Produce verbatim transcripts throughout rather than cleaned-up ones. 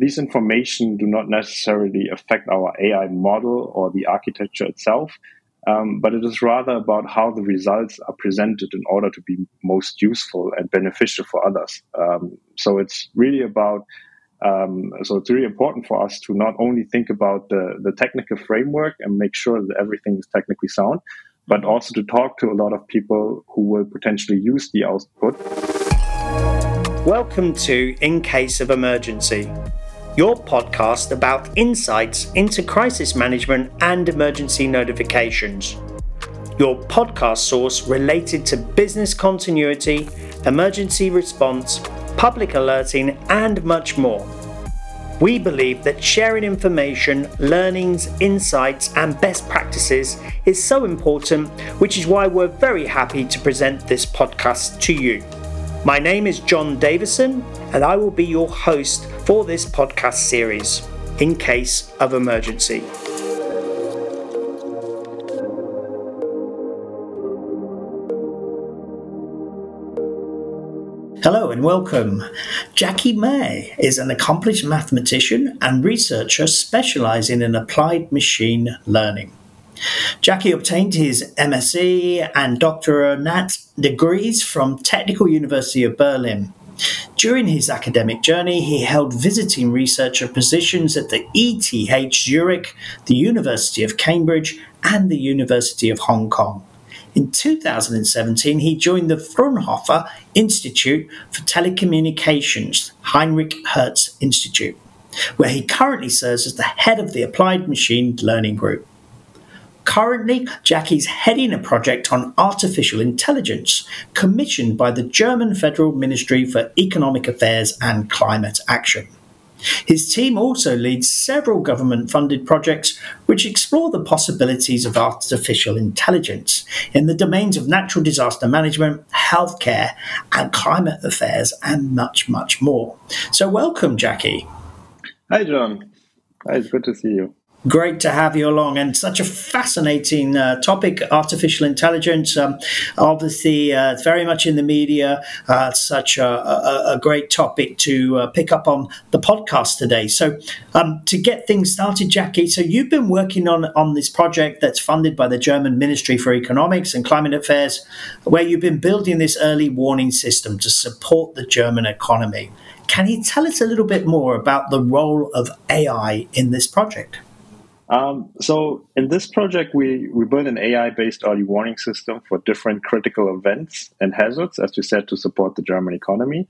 these information do not necessarily affect our A I model or the architecture itself, um, but it is rather about how the results are presented in order to be most useful and beneficial for others. Um, so it's really about Um, so it's really important for us to not only think about the, the technical framework and make sure that everything is technically sound, but also to talk to a lot of people who will potentially use the output. Welcome to In Case of Emergency, your podcast about insights into crisis management and emergency notifications. Your podcast source related to business continuity, emergency response, public alerting, and much more. We believe that sharing information, learnings, insights, and best practices is so important, which is why we're very happy to present this podcast to you. My name is John Davison, and I will be your host for this podcast series, In Case of Emergency. Hello and welcome. Jackie May is an accomplished mathematician and researcher specializing in applied machine learning. Jackie obtained his M Sc and doctorate degrees from Technical University of Berlin. During his academic journey, he held visiting researcher positions at the E T H Zurich, the University of Cambridge, and the University of Hong Kong. In two thousand seventeen, he joined the Fraunhofer Institute for Telecommunications, Heinrich Hertz Institute, where he currently serves as the head of the Applied Machine Learning Group. Currently, Jackie's heading a project on artificial intelligence commissioned by the German Federal Ministry for Economic Affairs and Climate Action. His team also leads several government-funded projects which explore the possibilities of artificial intelligence in the domains of natural disaster management, healthcare, and climate affairs, and much, much more. So welcome, Jackie. Hi, John. Hi, it's good to see you. Great to have you along, and such a fascinating uh, topic, artificial intelligence. Um, obviously, uh, very much in the media. Uh, such a, a, a great topic to uh, pick up on the podcast today. So, um, to get things started, Jackie, so you've been working on on this project that's funded by the German Ministry for Economics and Climate Affairs, where you've been building this early warning system to support the German economy. Can you tell us a little bit more about the role of A I in this project? Um, so in this project, we, we built an A I-based early warning system for different critical events and hazards, as you said, to support the German economy.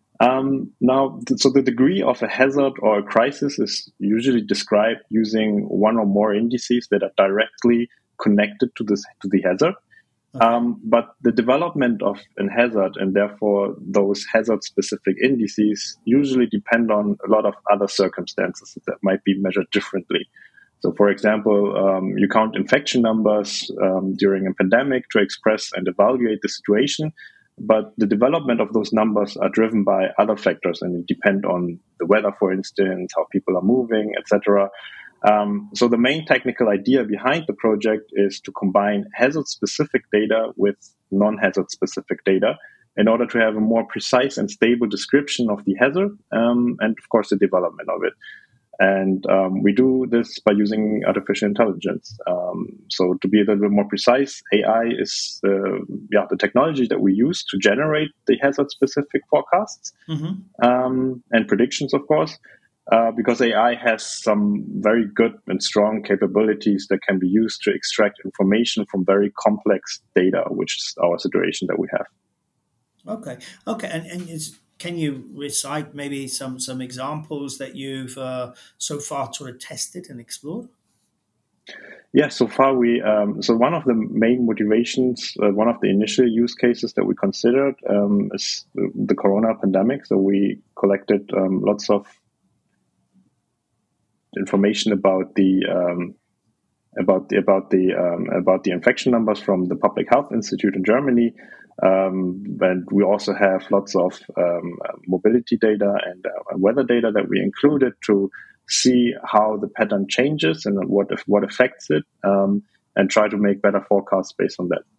Um, now, th- so the degree of a hazard or a crisis is usually described using one or more indices that are directly connected to this to the hazard. Okay. Um, but the development of a hazard and therefore those hazard-specific indices usually depend on a lot of other circumstances that might be measured differently. So, for example, um, you count infection numbers um, during a pandemic to express and evaluate the situation, but the development of those numbers are driven by other factors and depend on the weather, for instance, how people are moving, et cetera. Um, so the main technical idea behind the project is to combine hazard-specific data with non-hazard-specific data in order to have a more precise and stable description of the hazard um, and, of course, the development of it. And um, we do this by using artificial intelligence. Um, so to be a little bit more precise, A I is uh, yeah, the technology that we use to generate the hazard-specific forecasts mm-hmm. um, and predictions, of course, uh, because A I has some very good and strong capabilities that can be used to extract information from very complex data, which is our situation that we have. Okay, okay, and, and is... Can you recite maybe some, some examples that you've uh, so far sort of tested and explored? Yeah, so far we, um, so one of the main motivations, uh, one of the initial use cases that we considered um, is the, the corona pandemic. So we collected um, lots of information about the um, about the about the um, about the infection numbers from the Public Health Institute in Germany. Um, and we also have lots of um, mobility data and uh, weather data that we included to see how the pattern changes and what if, what affects it, um, and try to make better forecasts based on that.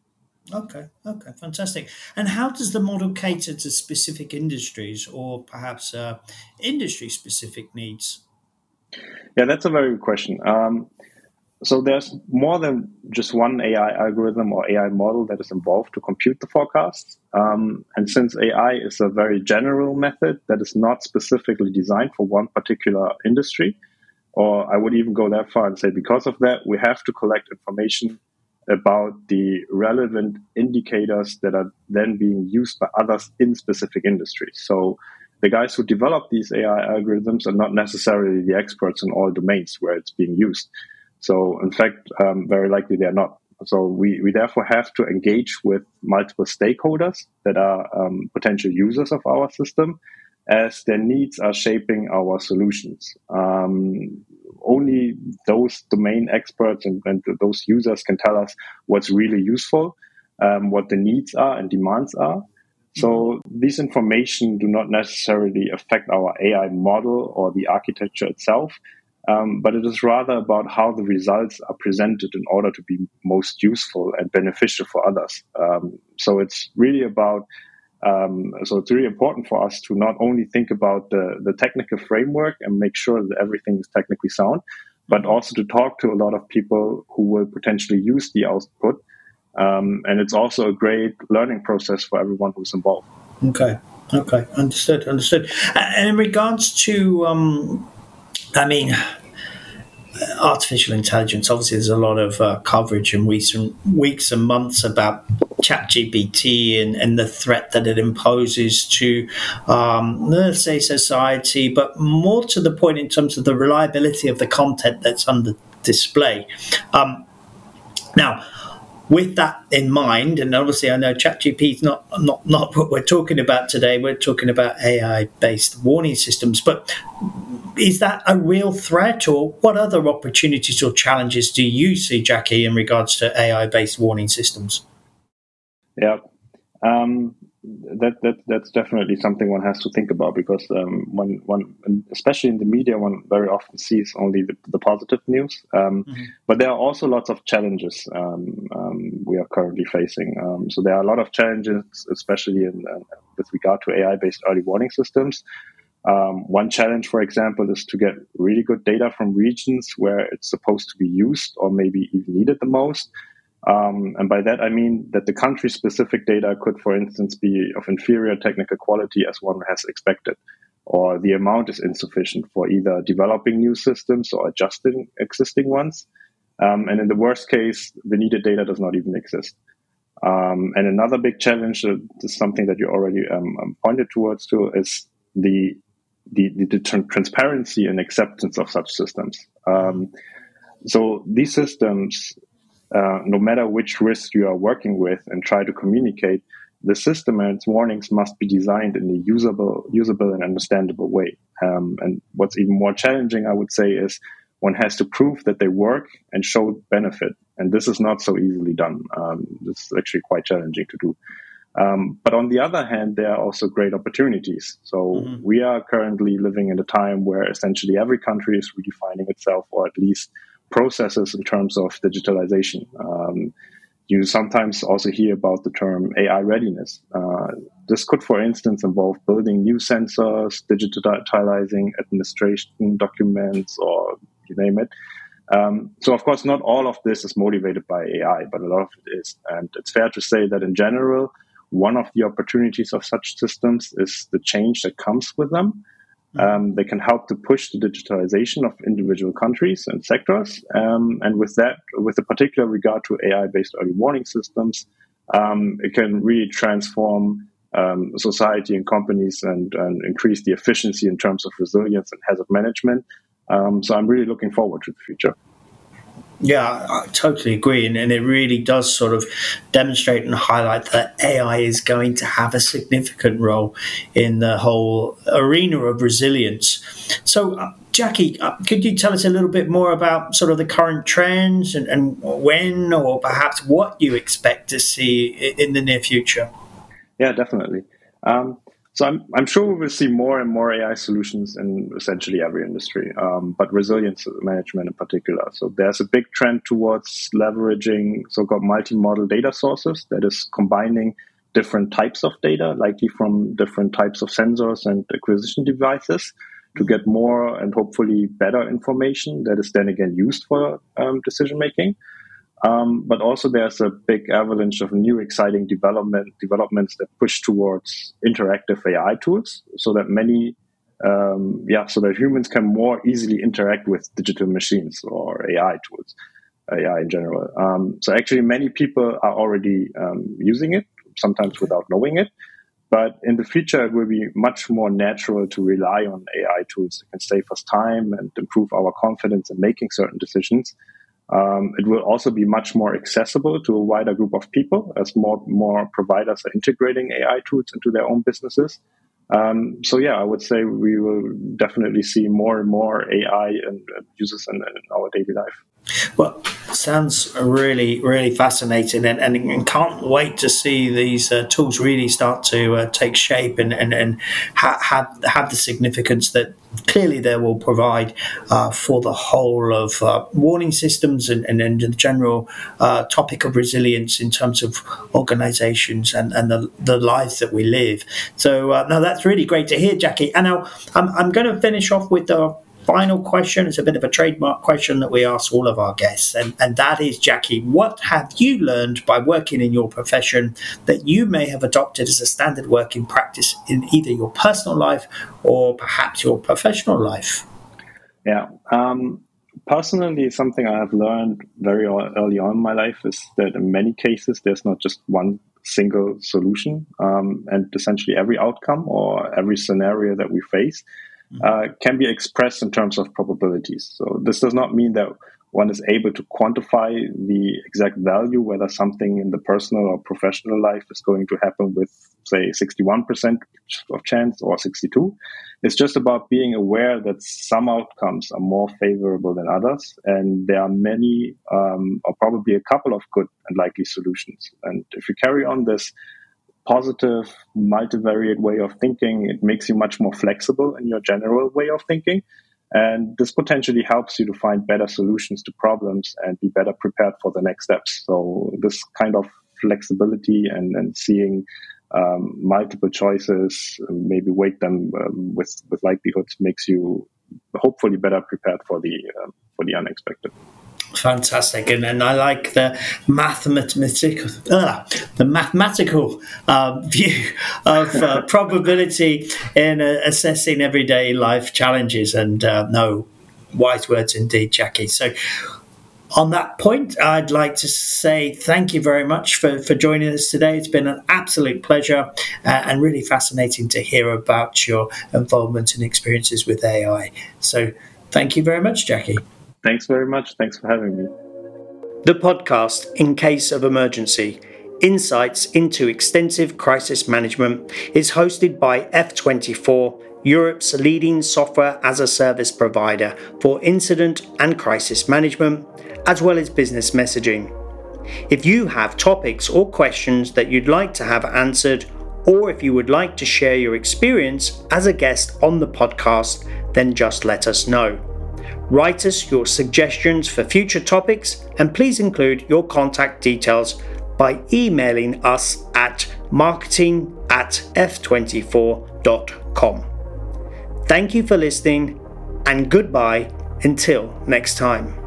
Okay, okay, fantastic. And how does the model cater to specific industries or perhaps uh, industry specific needs? Yeah, that's a very good question. Um, so there's more than just one A I algorithm or A I model that is involved to compute the forecasts. Um, and since A I is a very general method that is not specifically designed for one particular industry, or I would even go that far and say because of that, we have to collect information about the relevant indicators that are then being used by others in specific industries. So the guys who develop these A I algorithms are not necessarily the experts in all domains where it's being used. So in fact, um, very likely they're not. So we, we therefore have to engage with multiple stakeholders that are um, potential users of our system as their needs are shaping our solutions. Um, only those domain experts and, and those users can tell us what's really useful, um, what the needs are and demands are. So these information do not necessarily affect our A I model or the architecture itself, um, but it is rather about how the results are presented in order to be most useful and beneficial for others. Um, so it's really about um, so it's really important for us to not only think about the, the technical framework and make sure that everything is technically sound, but also to talk to a lot of people who will potentially use the output. Um, and it's also a great learning process for everyone who's involved. Okay, okay, understood, understood. And in regards to, um, I mean, artificial intelligence, obviously there's a lot of uh, coverage in recent weeks and months about ChatGPT and, and the threat that it imposes to, um, let's say, society, but more to the point in terms of the reliability of the content that's under display. Um, now, with that in mind, and obviously I know ChatGPT is not, not, not what we're talking about today, we're talking about A I-based warning systems, but is that a real threat, or what other opportunities or challenges do you see, Jackie, in regards to A I-based warning systems? Yeah, um, that that that's definitely something one has to think about because um, one one especially in the media one very often sees only the, the positive news, um, mm-hmm. but there are also lots of challenges um, um, we are currently facing. Um, so there are a lot of challenges, especially in, uh, with regard to A I-based early warning systems. Um, one challenge, for example, is to get really good data from regions where it's supposed to be used or maybe even needed the most. Um, and by that, I mean that the country-specific data could, for instance, be of inferior technical quality as one has expected, or the amount is insufficient for either developing new systems or adjusting existing ones. Um, and in the worst case, the needed data does not even exist. Um, and another big challenge, uh, is something that you already um, pointed towards to, is the the, the, the transparency and acceptance of such systems. Um, so these systems, uh, no matter which risk you are working with and try to communicate, the system and its warnings must be designed in a usable, usable and understandable way. Um, and what's even more challenging, I would say, is one has to prove that they work and show benefit. And this is not so easily done. Um, this is actually quite challenging to do. Um, but on the other hand, there are also great opportunities. So mm-hmm. we are currently living in a time where essentially every country is redefining itself, or at least processes in terms of digitalization. Um, you sometimes also hear about the term A I readiness. Uh, this could, for instance, involve building new sensors, digitalizing administration documents, or you name it. Um, so, of course, not all of this is motivated by A I, but a lot of it is. And it's fair to say that in general, one of the opportunities of such systems is the change that comes with them. Um, they can help to push the digitalization of individual countries and sectors. Um, and with that, with a particular regard to A I-based early warning systems, um, it can really transform um, society and companies and, and increase the efficiency in terms of resilience and hazard management. Um, so I'm really looking forward to the future. Yeah, I totally agree. And, and it really does sort of demonstrate and highlight that A I is going to have a significant role in the whole arena of resilience. So, uh, Jackie, uh, could you tell us a little bit more about sort of the current trends and, and when or perhaps what you expect to see in the near future? Yeah, definitely. Um, So I'm, I'm sure we will see more and more A I solutions in essentially every industry, um, but resilience management in particular. So there's a big trend towards leveraging so-called multi-model data sources, that is combining different types of data, likely from different types of sensors and acquisition devices, to get more and hopefully better information that is then again used for um, decision making. Um, but also there's a big avalanche of new exciting development developments that push towards interactive A I tools, so that many, um, yeah, so that humans can more easily interact with digital machines or A I tools, A I in general. Um, so actually many people are already um, using it, sometimes without knowing it. But in the future, it will be much more natural to rely on A I tools that can save us time and improve our confidence in making certain decisions. Um, it will also be much more accessible to a wider group of people as more more providers are integrating A I tools into their own businesses. Um, so yeah, I would say we will definitely see more and more A I and uh, uses in, in our daily life. Well, sounds really, really fascinating, and, and, and can't wait to see these uh, tools really start to uh, take shape and, and, and ha- have, have the significance that clearly they will provide uh, for the whole of uh, warning systems and, and, and the general uh, topic of resilience in terms of organizations and, and the, the lives that we live. So, uh, no, that's really great to hear, Jackie. And now I'm, I'm going to finish off with the final question. It's a bit of a trademark question that we ask all of our guests, and, and that is, Jackie, what have you learned by working in your profession that you may have adopted as a standard working practice in either your personal life or perhaps your professional life? Yeah. Um, personally, something I have learned very early on in my life is that in many cases, there's not just one single solution, um, and essentially every outcome or every scenario that we face Uh, can be expressed in terms of probabilities. So this does not mean that one is able to quantify the exact value, whether something in the personal or professional life is going to happen with, say, sixty-one percent of chance or sixty-two. It's just about being aware that some outcomes are more favorable than others, and there are many, um, or probably a couple of good and likely solutions. And if you carry on this positive, multivariate way of thinking, it makes you much more flexible in your general way of thinking. And this potentially helps you to find better solutions to problems and be better prepared for the next steps. So this kind of flexibility and, and seeing um, multiple choices, maybe weight them um, with, with likelihoods, makes you hopefully better prepared for the uh, for the unexpected. Fantastic, and, and I like the mathematical, uh, the mathematical uh, view of uh, probability in uh, assessing everyday life challenges. And uh, no, wise words indeed, Jackie. So, on that point, I'd like to say thank you very much for, for joining us today. It's been an absolute pleasure uh, and really fascinating to hear about your involvement and experiences with A I. So, thank you very much, Jackie. Thanks very much. Thanks for having me. The podcast, In Case of Emergency, Insights into Extensive Crisis Management, is hosted by F twenty-four, Europe's leading software as a service provider for incident and crisis management, as well as business messaging. If you have topics or questions that you'd like to have answered, or if you would like to share your experience as a guest on the podcast, then just let us know. Write us your suggestions for future topics, and please include your contact details by emailing us at marketing at f twenty-four dot com. Thank you for listening, and goodbye until next time.